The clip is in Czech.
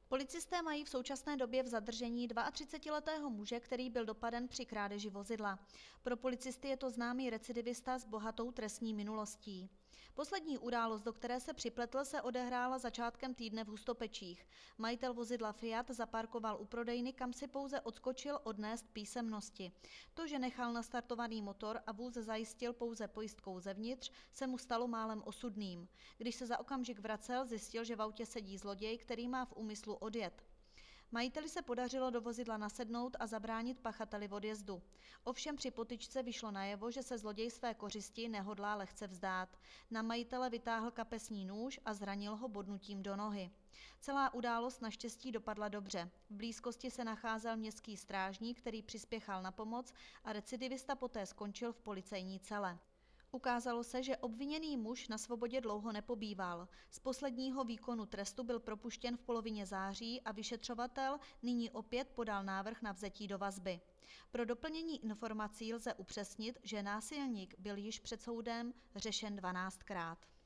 Policisté mají v současné době v zadržení 32letého muže, který byl dopaden při krádeži vozidla. Pro policisty je to známý recidivista s bohatou trestní minulostí. Poslední událost, do které se připletl, se odehrála začátkem týdne v Hustopečích. Majitel vozidla Fiat zaparkoval u prodejny, kam si pouze odskočil odnést písemnosti. To, že nechal nastartovaný motor a vůz zajistil pouze pojistkou zevnitř, se mu stalo málem osudným. Když se za okamžik vracel, zjistil, že v autě sedí zloděj, který má v úmyslu odjet. Majiteli se podařilo do vozidla nasednout a zabránit pachateli v odjezdu. Ovšem při potyčce vyšlo najevo, že se zloděj své kořisti nehodlá lehce vzdát. Na majitele vytáhl kapesní nůž a zranil ho bodnutím do nohy. Celá událost naštěstí dopadla dobře. V blízkosti se nacházel městský strážník, který přispěchal na pomoc, a recidivista poté skončil v policejní cele. Ukázalo se, že obviněný muž na svobodě dlouho nepobýval. Z posledního výkonu trestu byl propuštěn v polovině září a vyšetřovatel nyní opět podal návrh na vzetí do vazby. Pro doplnění informací lze upřesnit, že násilník byl již před soudem řešen 12krát.